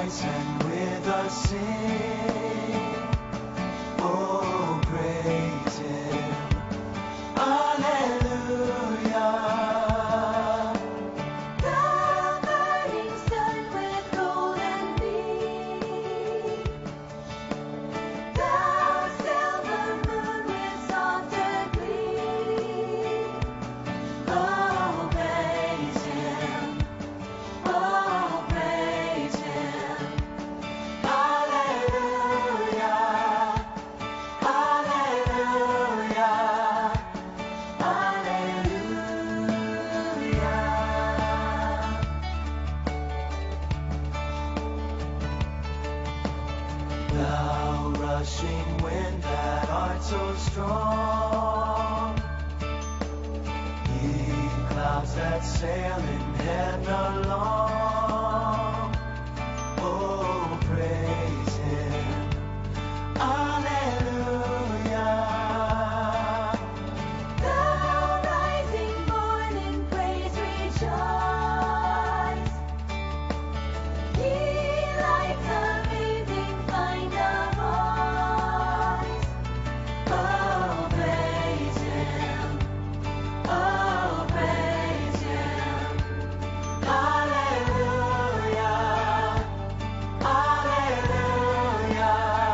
voice and with us sing. Oh, praise Him. Alleluia. The burning sun with golden beam. The silver moon with softer gleam. Oh, praise Him. Oh, praise Him. Alleluia. Alleluia. Alleluia. Thou rushing wind that art so strong, ye clouds that sail in heaven along, oh, praise Him. Alleluia. The rising morn in praise rejoice. Ye lights amazing find a voice. Oh, praise Him. Oh, praise Him. Alleluia. Alleluia.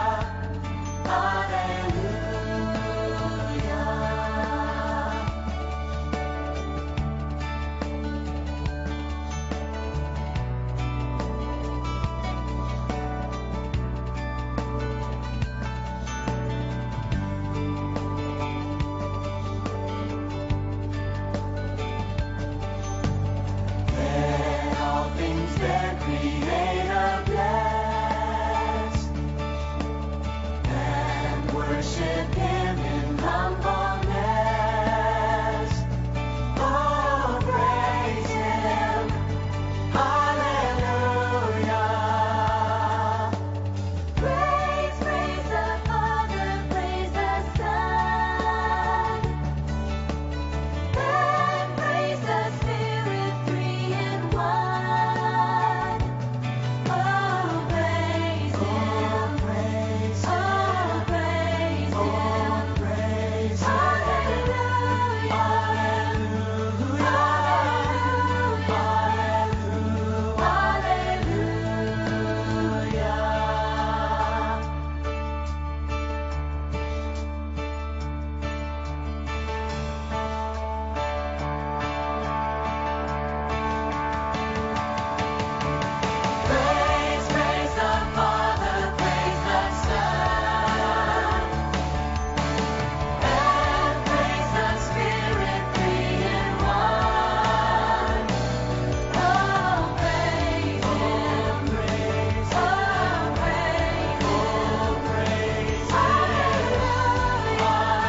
Alleluia. Let all things their Creator bless, and worship Him in humbleness. Oh, praise Him. Hallelujah. Praise, praise the Father, praise the Son, and praise the Spirit, three in one. Oh, praise Him. Praise Oh, praise Oh, Him. praise Hallelujah. Hallelujah. Praise, praise the Father, praise the Son, and praise the Spirit, three in one. Oh, praise Him. Oh, praise Him. Hallelujah.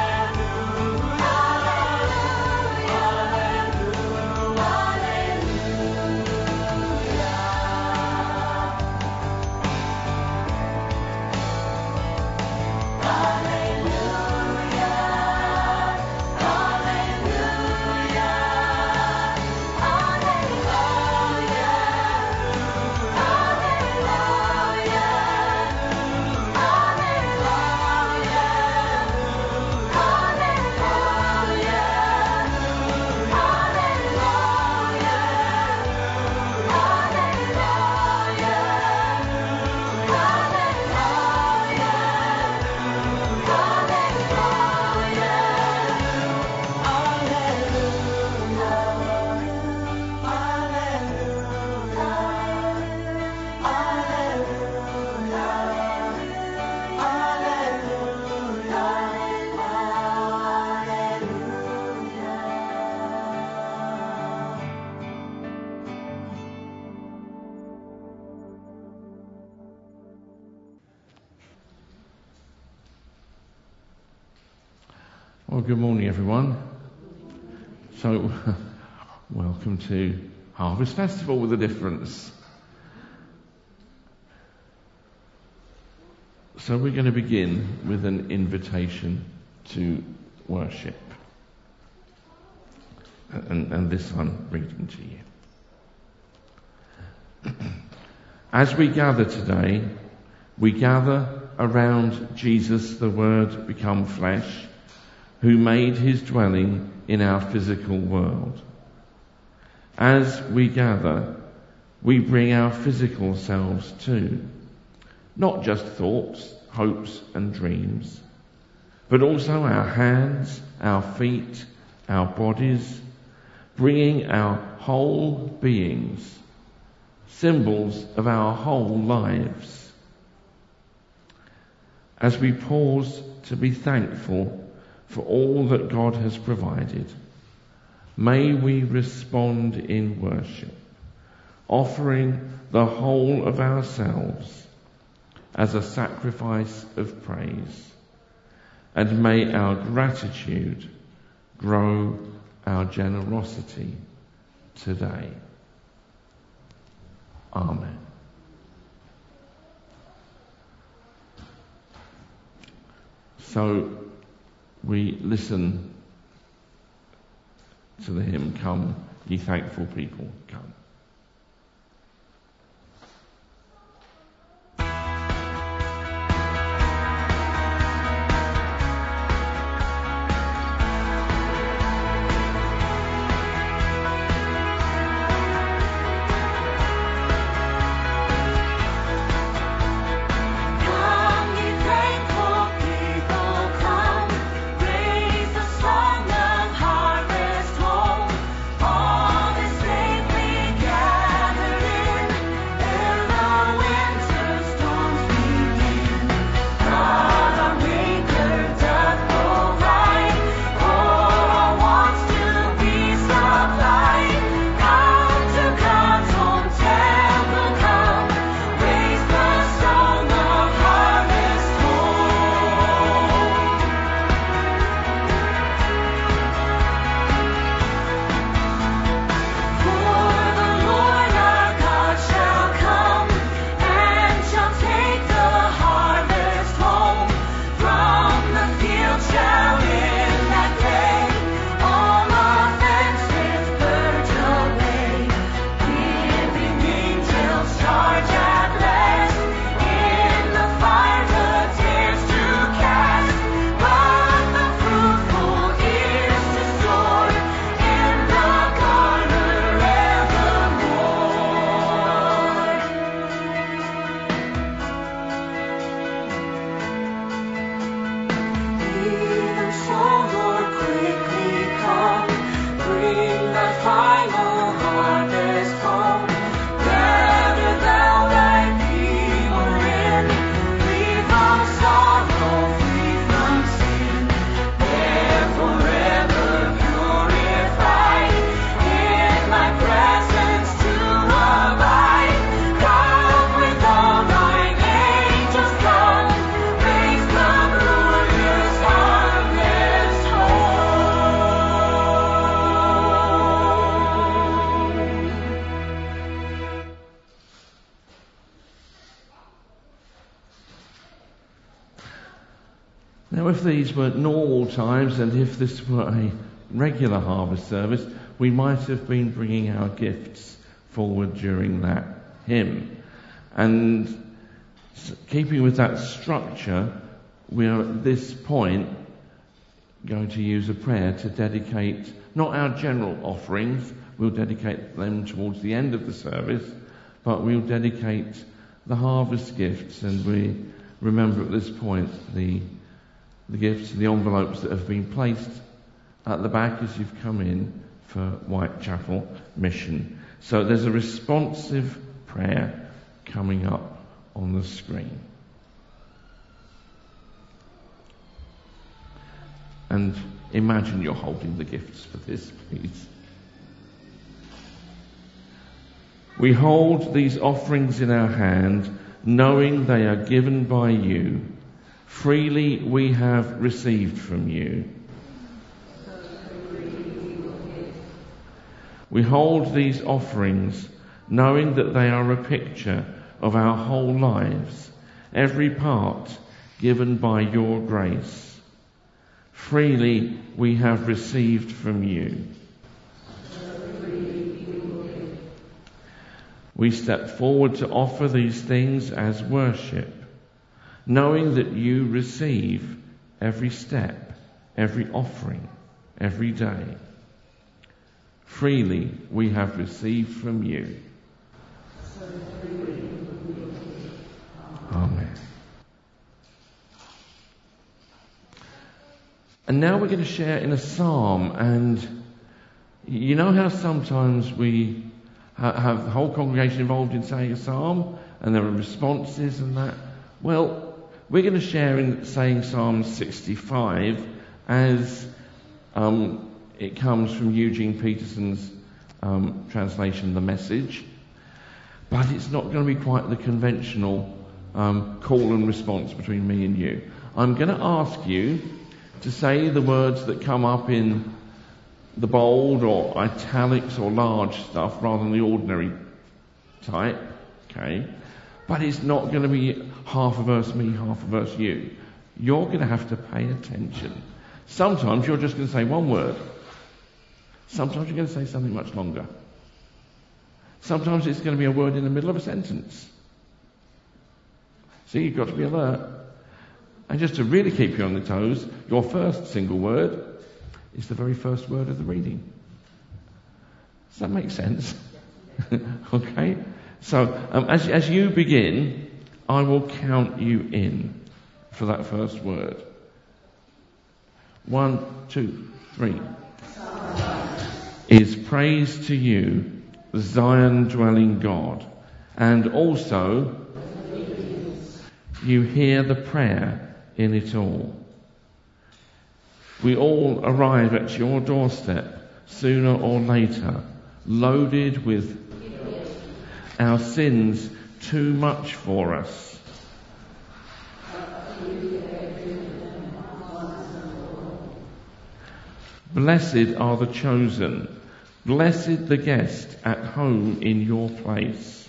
Well, good morning, everyone. So, welcome to Harvest Festival with a Difference. So we're going to begin with an invitation to worship. And this I'm reading to you. As we gather today, we gather around Jesus, the Word become flesh, who made his dwelling in our physical world. As we gather, we bring our physical selves too, not just thoughts, hopes and dreams, but also our hands, our feet, our bodies, bringing our whole beings, symbols of our whole lives. As we pause to be thankful for all that God has provided, may we respond in worship, offering the whole of ourselves as a sacrifice of praise, and may our gratitude grow our generosity today. Amen. So we listen to the hymn, "Come, ye thankful people, come." Come, ye thankful people, come, raise the song of harvest home. All is safely gathered in, ere the winter storms begin. God our Maker doth provide for our wants to be supplied. Come to God's home temple, come, raise the song of harvest home. For the Lord our God shall come, and shall take the harvest home. From the field shall in that day all offenses purge away, giving angels charge at last in the fire the tares to cast. But the fruitful is to store in the garner evermore. Even so, Lord, quickly come, bring thy final harvest home. Gather thou thy people in, free from sorrow, free from sin. They're forever purified, in thy presence to abide. Come with all thine angels, come, raise the glorious harvest home. Now, if these were normal times and if this were a regular harvest service, we might have been bringing our gifts forward during that hymn. And keeping with that structure, we are at this point going to use a prayer to dedicate not our general offerings, we'll dedicate them towards the end of the service, but we'll dedicate the harvest gifts. And we remember at this point the gifts, the envelopes that have been placed at the back as you've come in for Whitechapel Mission. So there's a responsive prayer coming up on the screen. And imagine you're holding the gifts for this, please. We hold these offerings in our hand, knowing they are given by you. Freely we have received from you. We hold these offerings, knowing that they are a picture of our whole lives, every part given by your grace. Freely we have received from you. We step forward to offer these things as worship, knowing that you receive every step, every offering, every day. Freely we have received from you. Amen. And now we're going to share in a psalm, and you know how sometimes we have the whole congregation involved in saying a psalm, and there are responses and that? Well, we're going to share in saying Psalm 65 as it comes from Eugene Peterson's translation, The Message. But it's not going to be quite the conventional call and response between me and you. I'm going to ask you to say the words that come up in the bold or italics or large stuff rather than the ordinary type. Okay? But it's not going to be half a verse me, half a verse you. You're going to have to pay attention. Sometimes you're just going to say one word. Sometimes you're going to say something much longer. Sometimes it's going to be a word in the middle of a sentence. So you've got to be alert. And just to really keep you on the toes, your first single word is the very first word of the reading. Does that make sense? Okay? So as you begin, I will count you in for that first word. 1, 2, 3. Is praise to you, Zion dwelling God, and also you hear the prayer in it all. We all arrive at your doorstep sooner or later, loaded with our sins too much for us. Blessed are the chosen, blessed the guest at home in your place.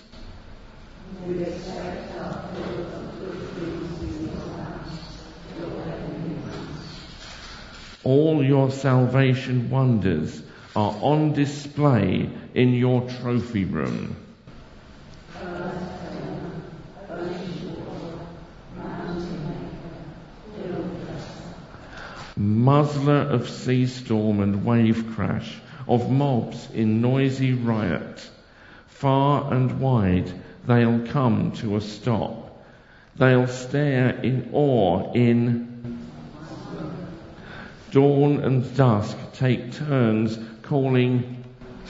All your salvation wonders are on display in your trophy room. Muzzler of sea storm and wave crash, of mobs in noisy riot, far and wide they'll come to a stop. They'll stare in awe in dawn and dusk, take turns calling,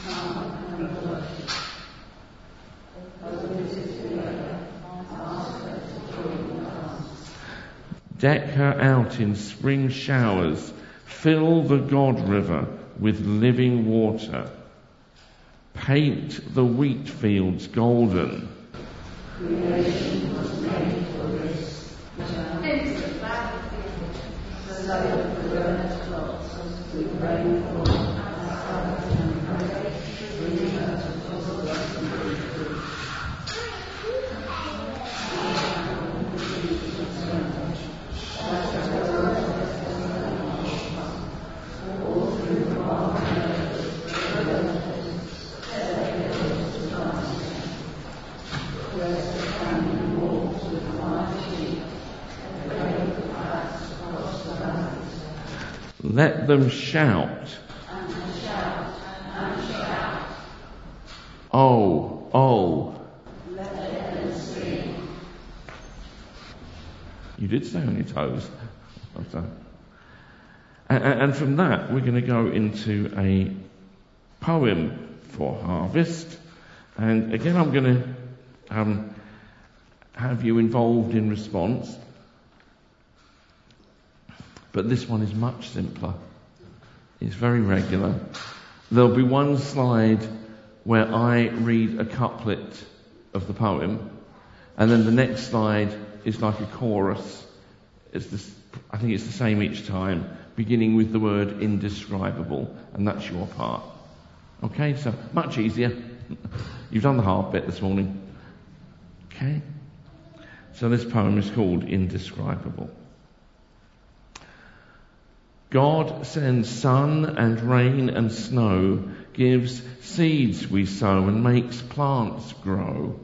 deck her out in spring showers, fill the God River with living water, paint the wheat fields golden. Creation was made for this. Into the battlefield, so the burnt clots with rainfall, let them shout. And shout, and shout. Oh, oh. Let them sing. You did stay on your toes. And from that, we're going to go into a poem for harvest. And again, I'm going to have you involved in response. But this one is much simpler. It's very regular. There'll be one slide where I read a couplet of the poem, and then the next slide is like a chorus. I think it's the same each time, beginning with the word indescribable, and that's your part. Okay, so much easier. You've done the hard bit this morning. Okay? So this poem is called Indescribable. God sends sun and rain and snow, gives seeds we sow and makes plants grow.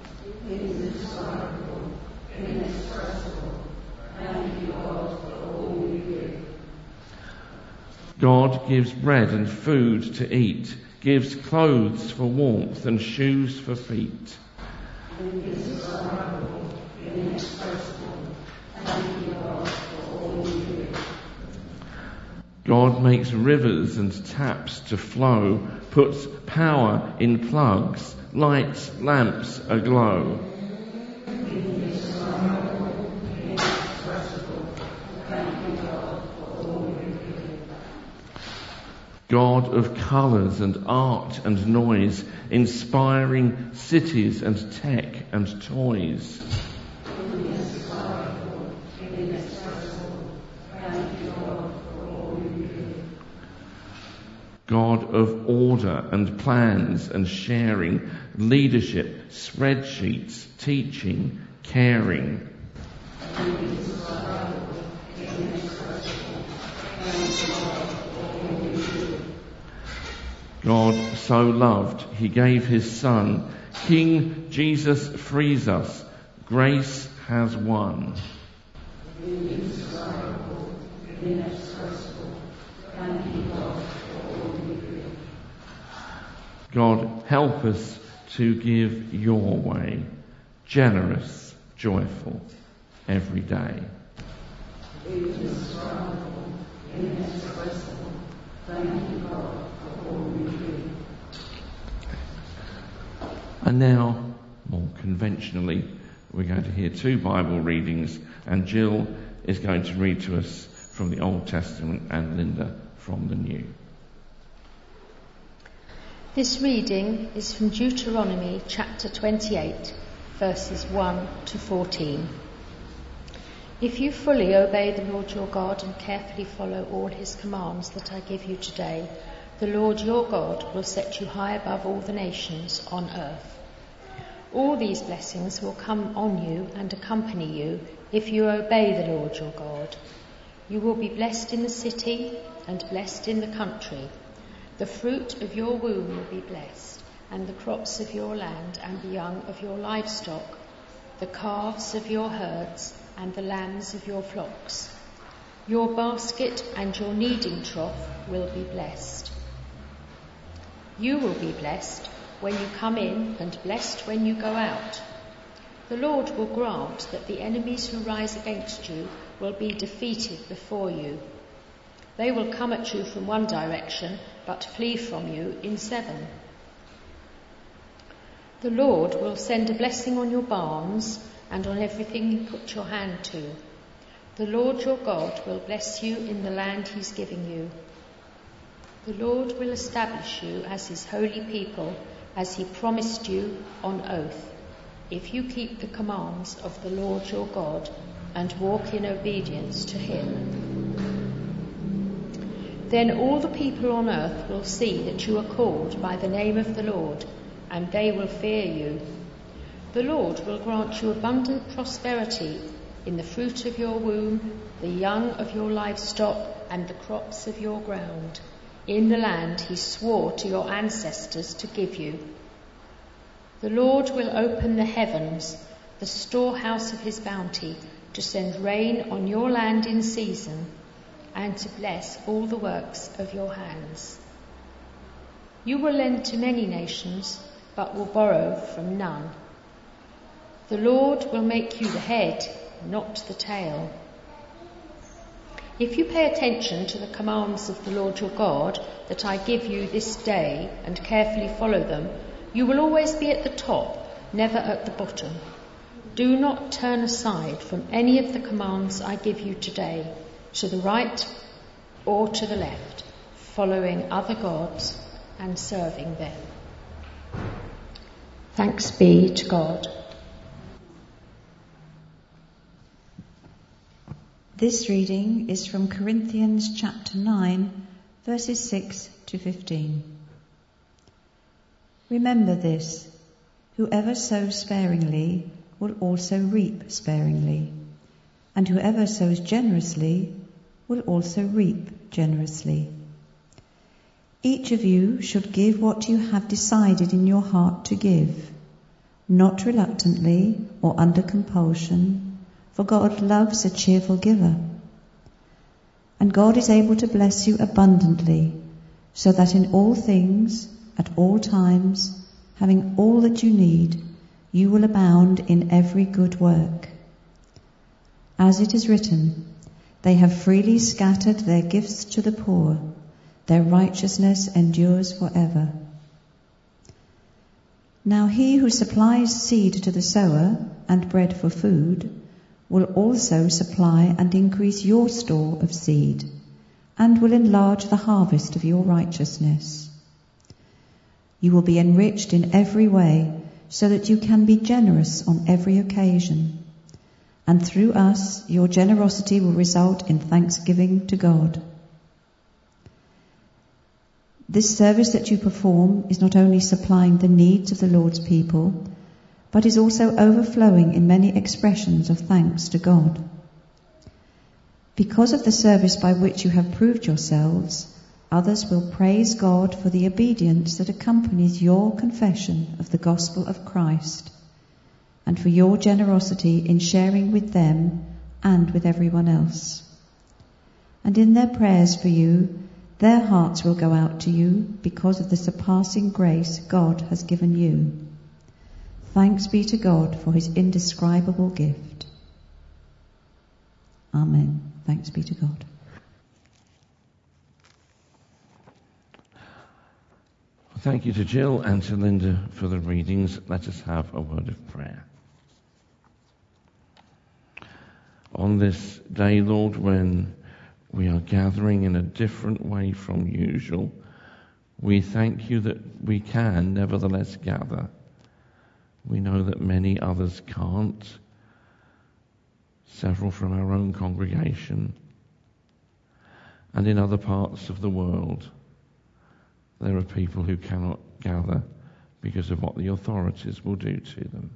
God gives bread and food to eat, gives clothes for warmth and shoes for feet. God makes rivers and taps to flow, puts power in plugs, lights lamps aglow. God of colours and art and noise, inspiring cities and tech and toys. God of order and plans and sharing, leadership, spreadsheets, teaching, caring. God so loved, he gave his Son. King Jesus frees us. Grace has won. God, help us to give your way, generous, joyful, every day. And now, more conventionally, we're going to hear two Bible readings, and Jill is going to read to us from the Old Testament and Linda from the New. This reading is from Deuteronomy chapter 28, verses 1 to 14. If you fully obey the Lord your God and carefully follow all his commands that I give you today, the Lord your God will set you high above all the nations on earth. All these blessings will come on you and accompany you if you obey the Lord your God. You will be blessed in the city and blessed in the country. The fruit of your womb will be blessed, and the crops of your land and the young of your livestock, the calves of your herds and the lambs of your flocks. Your basket and your kneading trough will be blessed. You will be blessed when you come in and blessed when you go out. The Lord will grant that the enemies who rise against you will be defeated before you. They will come at you from one direction, but flee from you in 7. The Lord will send a blessing on your barns and on everything you put your hand to. The Lord your God will bless you in the land he's giving you. The Lord will establish you as his holy people, as he promised you on oath, if you keep the commands of the Lord your God and walk in obedience to him. Then all the people on earth will see that you are called by the name of the Lord, and they will fear you. The Lord will grant you abundant prosperity in the fruit of your womb, the young of your livestock, and the crops of your ground, in the land he swore to your ancestors to give you. The Lord will open the heavens, the storehouse of his bounty, to send rain on your land in season, and to bless all the works of your hands. You will lend to many nations, but will borrow from none. The Lord will make you the head, not the tail. If you pay attention to the commands of the Lord your God that I give you this day and carefully follow them, you will always be at the top, never at the bottom. Do not turn aside from any of the commands I give you today, to the right or to the left, following other gods and serving them. Thanks be to God. This reading is from Corinthians chapter 9, verses 6 to 15. Remember this, whoever sows sparingly will also reap sparingly, and whoever sows generously will also reap generously. Each of you should give what you have decided in your heart to give, not reluctantly or under compulsion, for God loves a cheerful giver. And God is able to bless you abundantly, so that in all things, at all times, having all that you need, you will abound in every good work. As it is written, they have freely scattered their gifts to the poor, their righteousness endures forever. Now he who supplies seed to the sower and bread for food will also supply and increase your store of seed, and will enlarge the harvest of your righteousness. You will be enriched in every way, so that you can be generous on every occasion. And through us, your generosity will result in thanksgiving to God. This service that you perform is not only supplying the needs of the Lord's people, but is also overflowing in many expressions of thanks to God. Because of the service by which you have proved yourselves, others will praise God for the obedience that accompanies your confession of the gospel of Christ, and for your generosity in sharing with them and with everyone else. And in their prayers for you, their hearts will go out to you because of the surpassing grace God has given you. Thanks be to God for his indescribable gift. Amen. Thanks be to God. Thank you to Jill and to Linda for the readings. Let us have a word of prayer. On this day, Lord, when we are gathering in a different way from usual, we thank you that we can nevertheless gather. We know that many others can't, several from our own congregation, and in other parts of the world there are people who cannot gather because of what the authorities will do to them.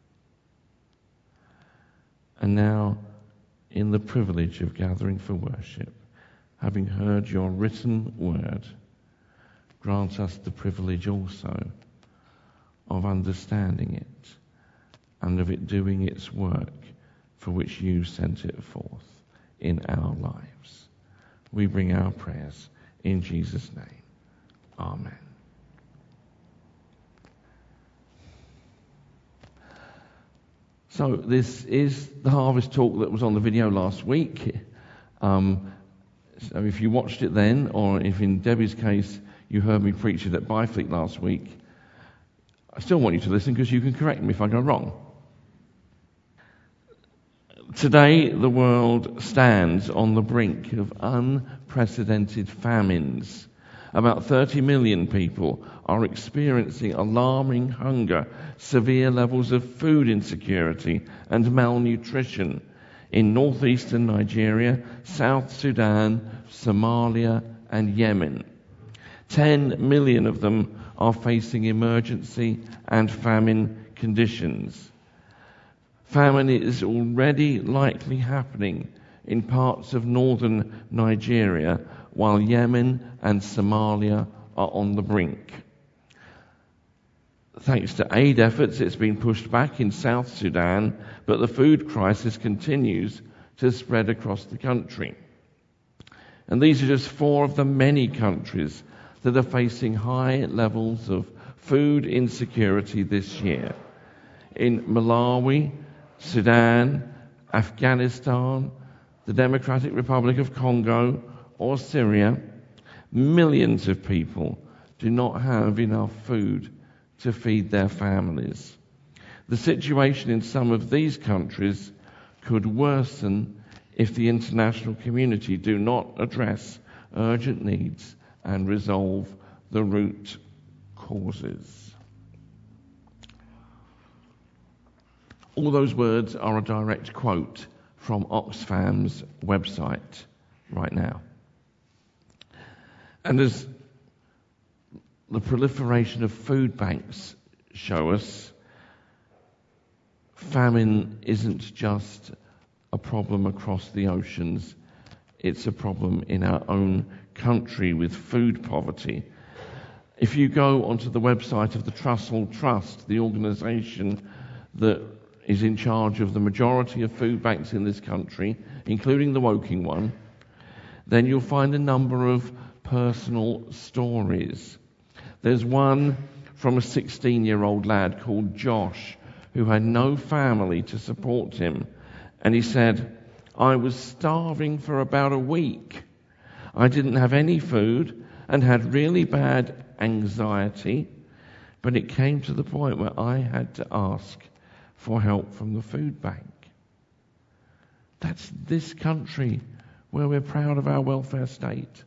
And now, in the privilege of gathering for worship, having heard your written word, grant us the privilege also of understanding it and of it doing its work for which you sent it forth in our lives. We bring our prayers in Jesus' name. Amen. So this is the harvest talk that was on the video last week. So if you watched it then, or if in Debbie's case you heard me preach it at Byfleet last week, I still want you to listen because you can correct me if I go wrong. Today the world stands on the brink of unprecedented famines. About 30 million people are experiencing alarming hunger, severe levels of food insecurity and malnutrition in northeastern Nigeria, South Sudan, Somalia and Yemen. 10 million of them are facing emergency and famine conditions. Famine is already likely happening in parts of northern Nigeria, while Yemen and Somalia are on the brink. Thanks to aid efforts, it's been pushed back in South Sudan, but the food crisis continues to spread across the country. And these are just 4 of the many countries that are facing high levels of food insecurity this year. In Malawi, Sudan, Afghanistan, the Democratic Republic of Congo, or Syria, millions of people do not have enough food to feed their families. The situation in some of these countries could worsen if the international community do not address urgent needs and resolve the root causes. All those words are a direct quote from Oxfam's website right now. And as the proliferation of food banks show us, famine isn't just a problem across the oceans, it's a problem in our own country with food poverty If you go onto the website of the Trussell Trust, the organisation that is in charge of the majority of food banks in this country, including the Woking one, then you'll find a number of personal stories. There's one from a 16-year-old lad called Josh, who had no family to support him. And he said, "I was starving for about a week. I didn't have any food and had really bad anxiety, but it came to the point where I had to ask for help from the food bank." That's this country where we're proud of our welfare state.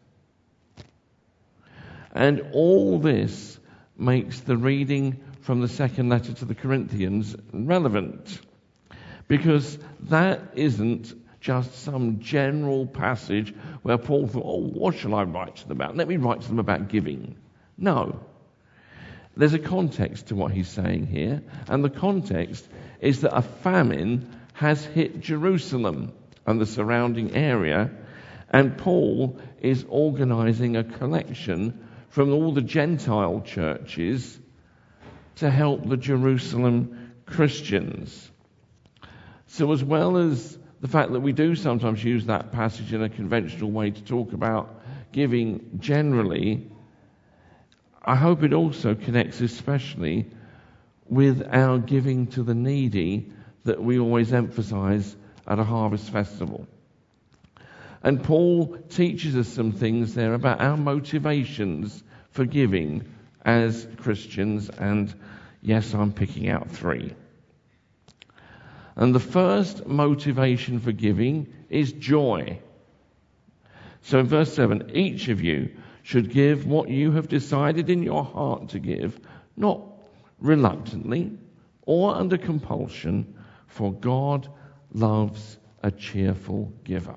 And all this makes the reading from the second letter to the Corinthians relevant, because that isn't just some general passage where Paul thought, "Oh, what shall I write to them about? Let me write to them about giving." No. There's a context to what he's saying here, and the context is that a famine has hit Jerusalem and the surrounding area, and Paul is organising a collection from all the Gentile churches to help the Jerusalem Christians. So as well as the fact that we do sometimes use that passage in a conventional way to talk about giving generally, I hope it also connects especially with our giving to the needy that we always emphasise at a harvest festival. And Paul teaches us some things there about our motivations for giving as Christians, and yes, I'm picking out 3. And the first motivation for giving is joy. So in verse 7, each of you should give what you have decided in your heart to give, not reluctantly or under compulsion, for God loves a cheerful giver.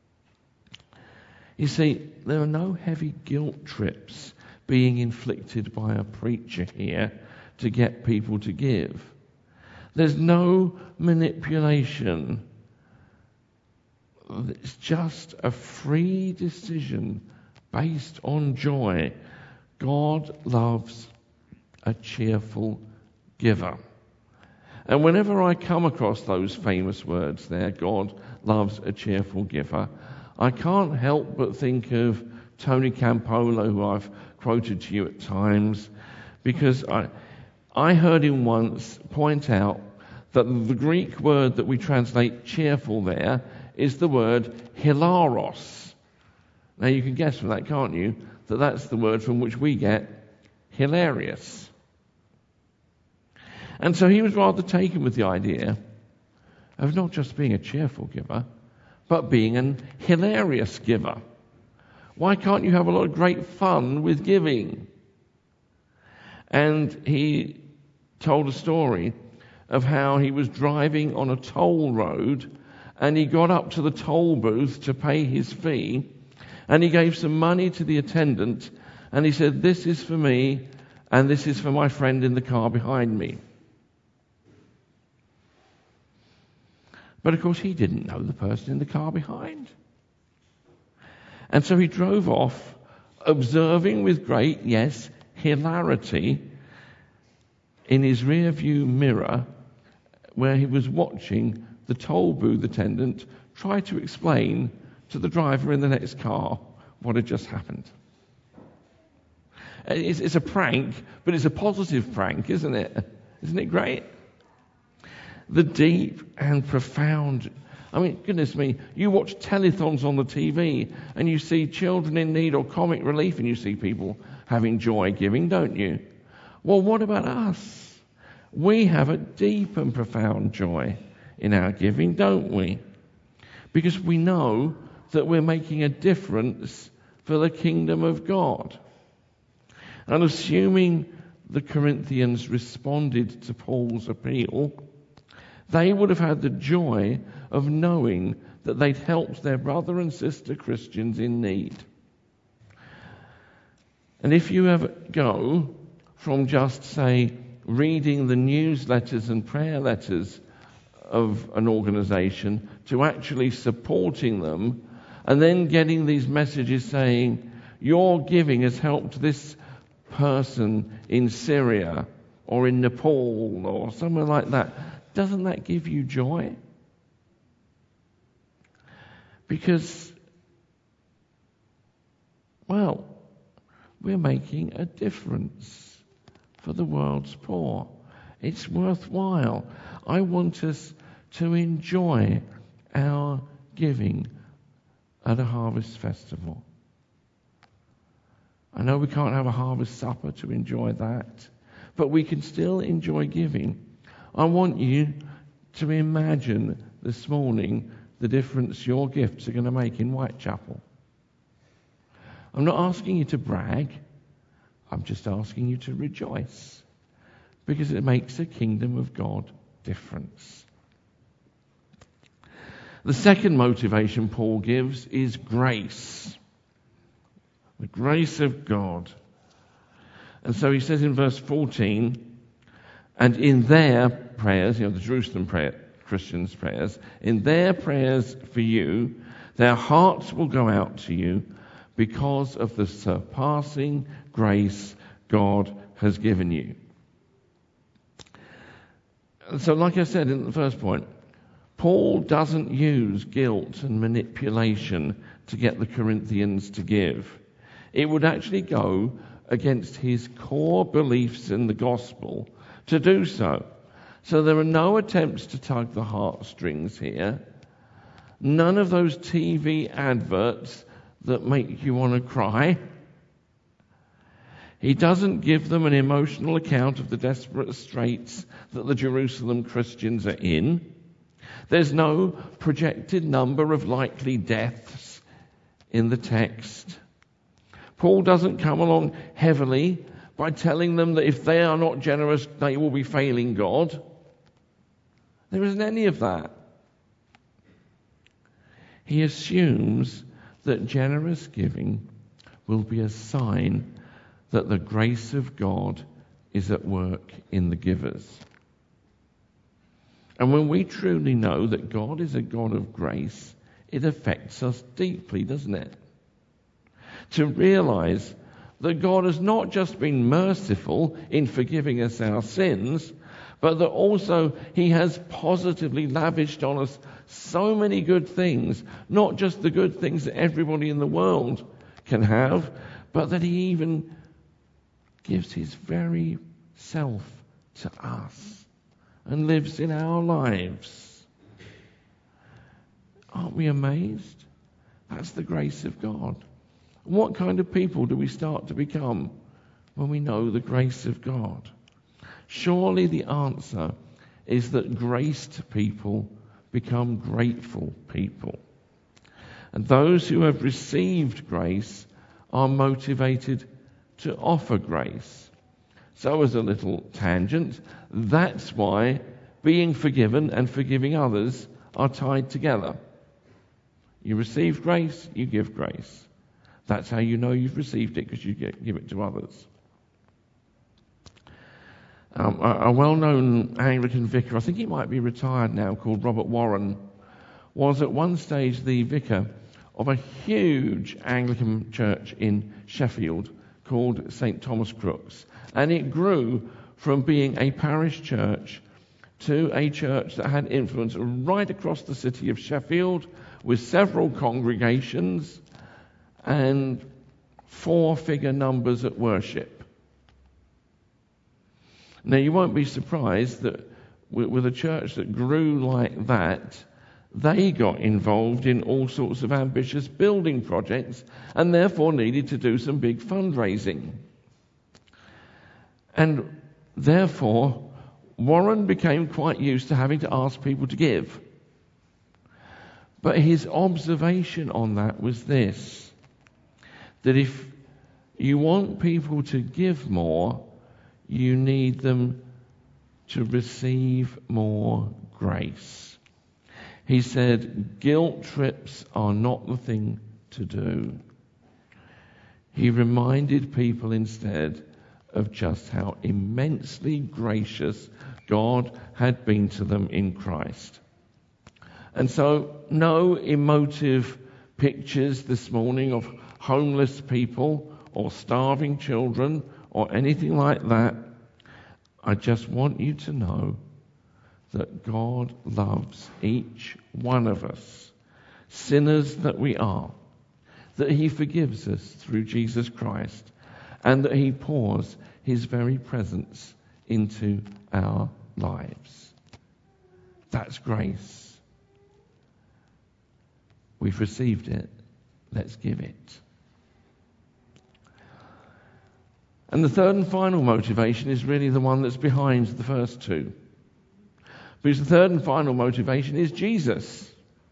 You see, there are no heavy guilt trips being inflicted by a preacher here to get people to give. There's no manipulation. It's just a free decision based on joy. God loves a cheerful giver. And whenever I come across those famous words there, God loves a cheerful giver, I can't help but think of Tony Campolo, who I've quoted to you at times, because I heard him once point out that the Greek word that we translate cheerful there is the word hilaros. Now you can guess from that, can't you, that that's the word from which we get hilarious. And so he was rather taken with the idea of not just being a cheerful giver, but being an hilarious giver. Why can't you have a lot of great fun with giving? And he told a story of how he was driving on a toll road and he got up to the toll booth to pay his fee, and he gave some money to the attendant and he said, "This is for me and this is for my friend in the car behind me." But of course he didn't know the person in the car behind. And so he drove off, observing with great, yes, hilarity in his rear view mirror, where he was watching the toll booth attendant try to explain to the driver in the next car what had just happened. It's a prank, but it's a positive prank, isn't it? Isn't it great? The deep and profound, I mean, goodness me, you watch telethons on the TV and you see children in need or comic relief and you see people having joy giving, don't you? Well, what about us? We have a deep and profound joy in our giving, don't we? Because we know that we're making a difference for the kingdom of God. And assuming the Corinthians responded to Paul's appeal, they would have had the joy of knowing that they'd helped their brother and sister Christians in need. And if you ever go from just, say, reading the newsletters and prayer letters of an organisation to actually supporting them, and then getting these messages saying, "Your giving has helped this person in Syria or in Nepal or somewhere like that, doesn't that give you joy? Because, well, we're making a difference for the world's poor. It's worthwhile. I want us to enjoy our giving at a harvest festival. I know we can't have a harvest supper to enjoy that, but we can still enjoy giving. I want you to imagine this morning the difference your gifts are going to make in Whitechapel. I'm not asking you to brag. I'm just asking you to rejoice, because it makes a kingdom of God difference. The second motivation Paul gives is grace. The grace of God. And so he says in verse 14, and in their prayers, the Jerusalem Christians' prayers, in their prayers for you, their hearts will go out to you because of the surpassing grace God has given you. So like I said in the first point, Paul doesn't use guilt and manipulation to get the Corinthians to give. It would actually go against his core beliefs in the gospel to do so. So there are no attempts to tug the heartstrings here. None of those TV adverts that make you want to cry. He doesn't give them an emotional account of the desperate straits that the Jerusalem Christians are in. There's no projected number of likely deaths in the text. Paul doesn't come along heavily by telling them that if they are not generous, they will be failing God. There isn't any of that. He assumes that generous giving will be a sign that the grace of God is at work in the givers. And when we truly know that God is a God of grace, it affects us deeply, doesn't it? To realize that God has not just been merciful in forgiving us our sins, but that also He has positively lavished on us so many good things, not just the good things that everybody in the world can have, but that He even gives His very self to us and lives in our lives. Aren't we amazed? That's the grace of God. What kind of people do we start to become when we know the grace of God? Surely the answer is that graced people become grateful people. And those who have received grace are motivated to offer grace. So as a little tangent, that's why being forgiven and forgiving others are tied together. You receive grace, you give grace. That's how you know you've received it, because you give it to others. A well-known Anglican vicar, I think he might be retired now, called Robert Warren, was at one stage the vicar of a huge Anglican church in Sheffield called St. Thomas Crooks. And it grew from being a parish church to a church that had influence right across the city of Sheffield, with several congregations and 4-figure numbers at worship. Now, you won't be surprised that with a church that grew like that, they got involved in all sorts of ambitious building projects and therefore needed to do some big fundraising. And therefore, Warren became quite used to having to ask people to give. But his observation on that was this: that if you want people to give more, you need them to receive more grace. He said, guilt trips are not the thing to do. He reminded people instead of just how immensely gracious God had been to them in Christ. And so, no emotive pictures this morning of homeless people or starving children or anything like that. I just want you to know that God loves each one of us, sinners that we are, that he forgives us through Jesus Christ, and that he pours his very presence into our lives. That's grace. We've received it. Let's give it. And the third and final motivation is really the one that's behind the first two. Because the third and final motivation is Jesus.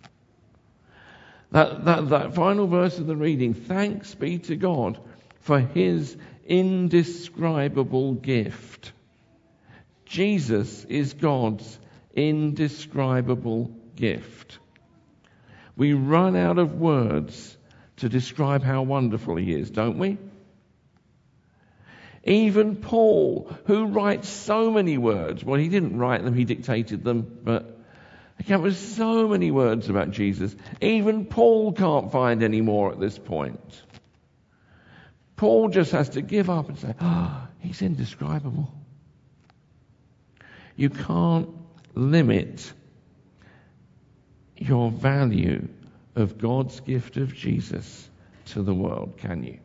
That final verse of the reading, thanks be to God for his indescribable gift. Jesus is God's indescribable gift. We run out of words to describe how wonderful he is, don't we? Even Paul, who writes so many words, well, he didn't write them, he dictated them, but he came up with so many words about Jesus. Even Paul can't find any more at this point. Paul just has to give up and say, he's indescribable. You can't limit your value of God's gift of Jesus to the world, can you?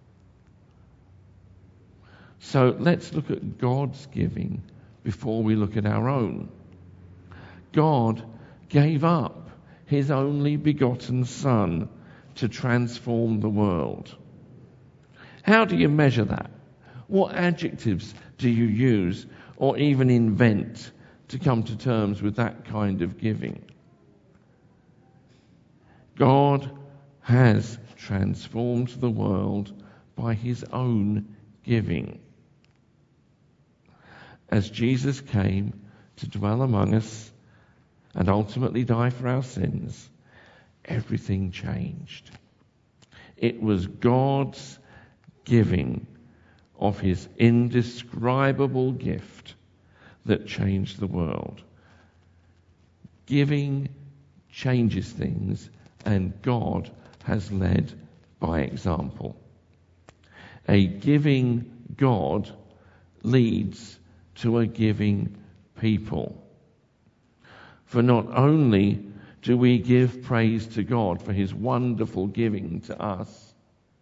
So let's look at God's giving before we look at our own. God gave up his only begotten Son to transform the world. How do you measure that? What adjectives do you use or even invent to come to terms with that kind of giving? God has transformed the world by his own giving. As Jesus came to dwell among us and ultimately die for our sins, everything changed. It was God's giving of his indescribable gift that changed the world. Giving changes things, and God has led by example. A giving God leads to a giving people. For not only do we give praise to God for his wonderful giving to us,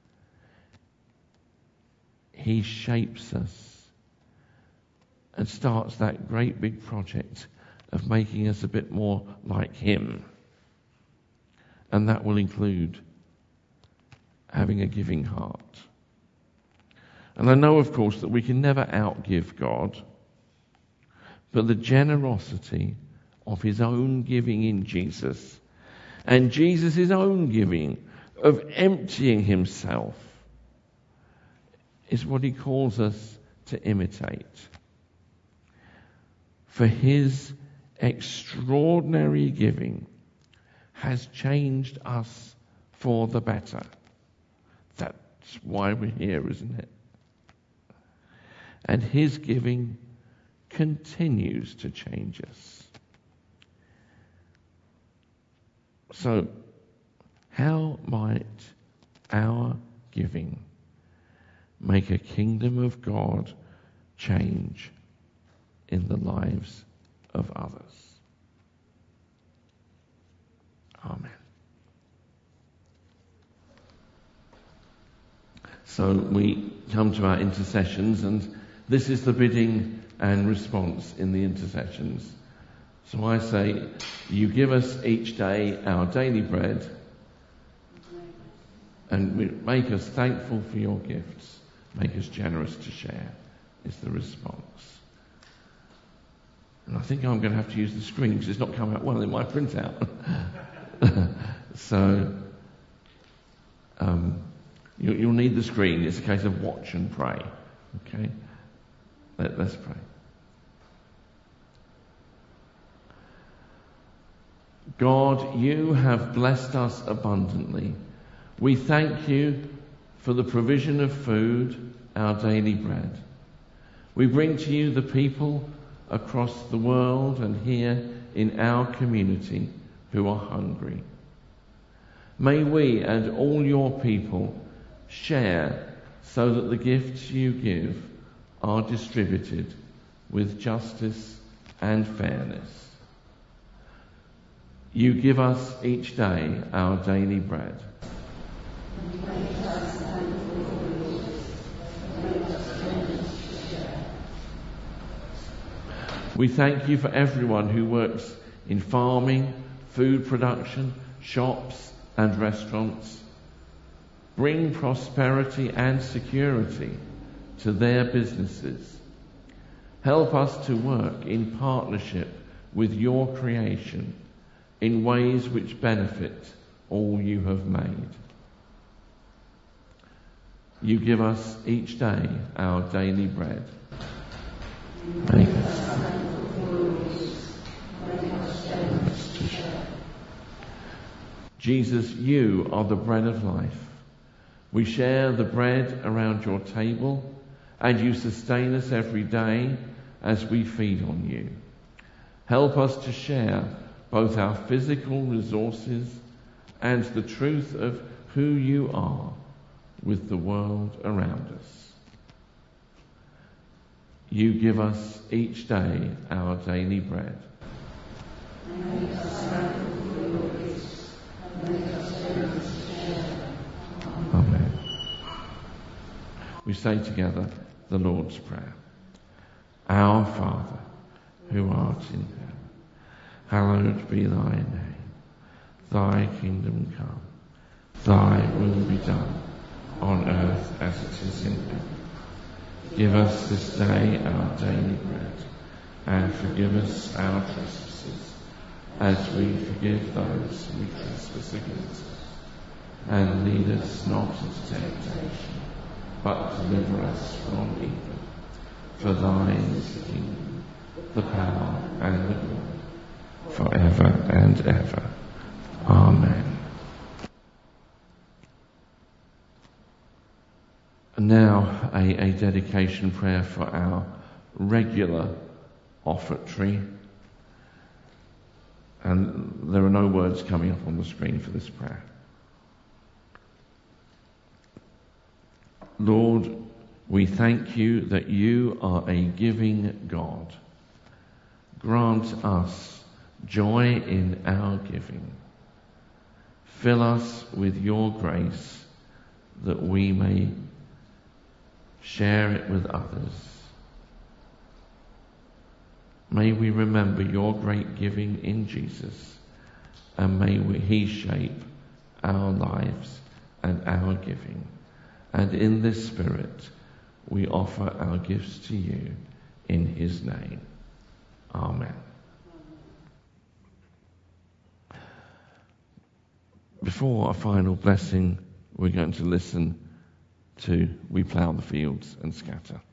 he shapes us and starts that great big project of making us a bit more like him. And that will include having a giving heart. And I know, of course, that we can never outgive God, but the generosity of his own giving in Jesus, and Jesus' own giving of emptying himself, is what he calls us to imitate. For his extraordinary giving has changed us for the better. That's why we're here, isn't it? And his giving continues to change us. So, how might our giving make a kingdom of God change in the lives of others? Amen. So we come to our intercessions, and this is the bidding and response in the intercessions. So I say, you give us each day our daily bread, and make us thankful for your gifts. Make us generous to share, is the response. And I think I'm going to have to use the screen because it's not coming out well in my printout. So you'll need the screen. It's a case of watch and pray. Okay? Let's pray. God, you have blessed us abundantly. We thank you for the provision of food, our daily bread. We bring to you the people across the world and here in our community who are hungry. May we and all your people share so that the gifts you give are distributed with justice and fairness. You give us each day our daily bread. We thank you for everyone who works in farming, food production, shops and restaurants. Bring prosperity and security to their businesses. Help us to work in partnership with your creation in ways which benefit all you have made. You give us each day our daily bread. Make us Jesus, you are the bread of life. We share the bread around your table, and you sustain us every day as we feed on you. Help us to share both our physical resources and the truth of who you are with the world around us. You give us each day our daily bread. Amen. We say together the Lord's Prayer. Our Father, who art in heaven, hallowed be thy name. Thy kingdom come. Thy will be done, on earth as it is in heaven. Give us this day our daily bread, and forgive us our trespasses, as we forgive those who trespass against us. And lead us not into temptation, but deliver us from evil. For thine is the kingdom, the power, and the glory, forever and ever. Amen. And now a dedication prayer for our regular offertory. And there are no words coming up on the screen for this prayer. Lord, we thank you that you are a giving God. Grant us joy in our giving. Fill us with your grace that we may share it with others. May we remember your great giving in Jesus, and may he shape our lives and our giving. And in this spirit, we offer our gifts to you in his name. Amen. Before our final blessing, we're going to listen to We Plough the Fields and Scatter.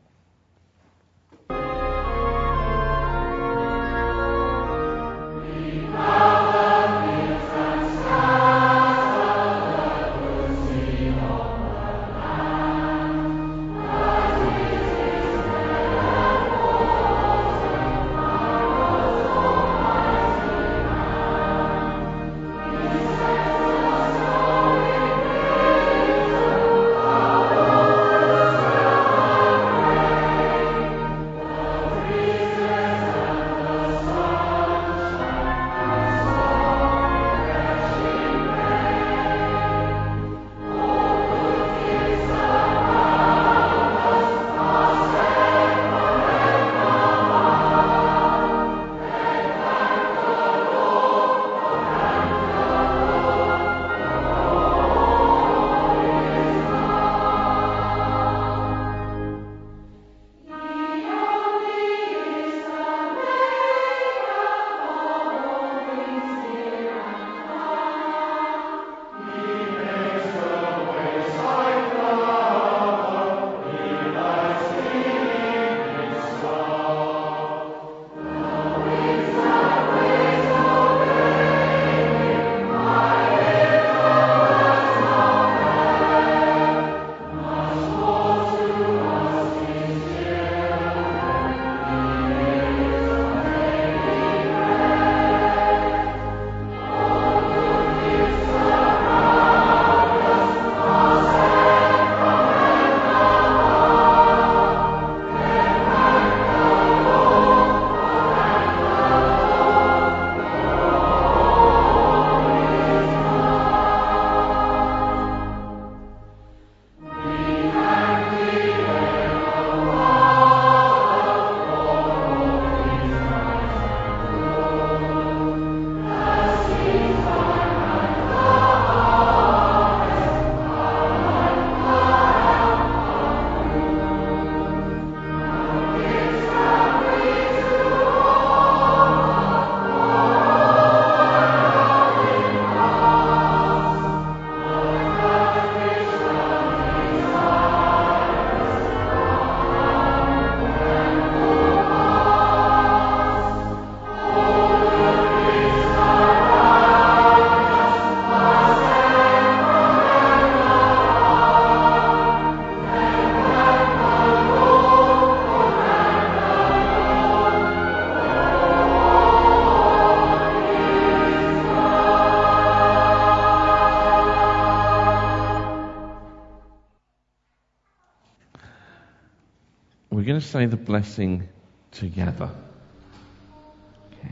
going to say the blessing together. Okay.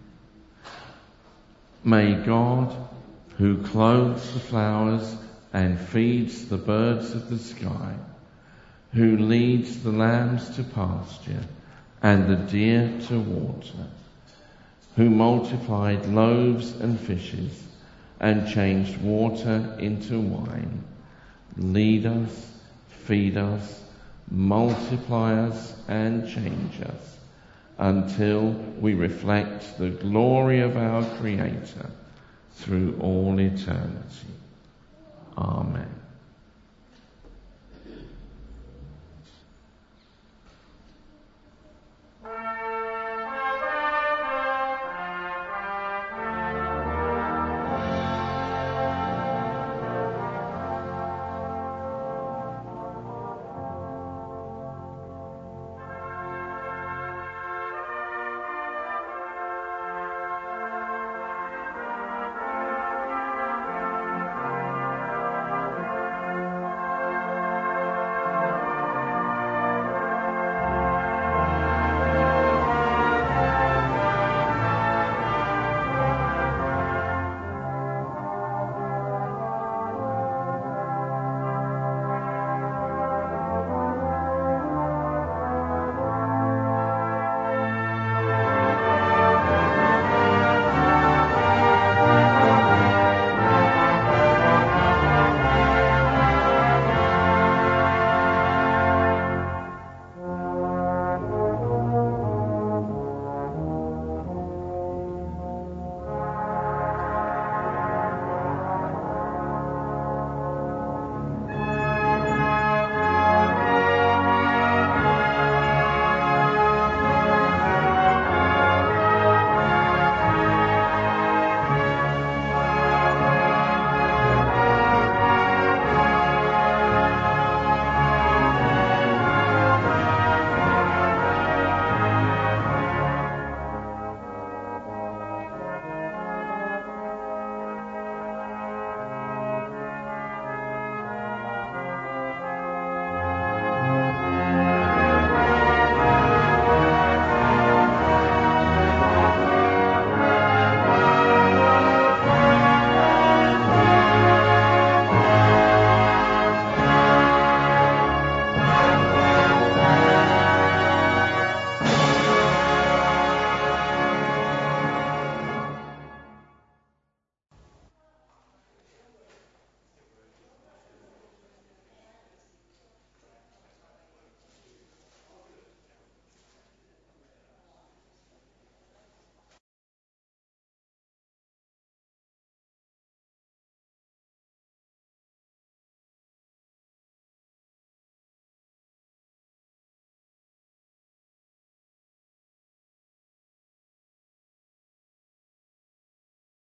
May God, who clothes the flowers and feeds the birds of the sky, who leads the lambs to pasture and the deer to water, who multiplied loaves and fishes and changed water into wine, lead us, feed us, multiply us and change us until we reflect the glory of our Creator through all eternity. Amen.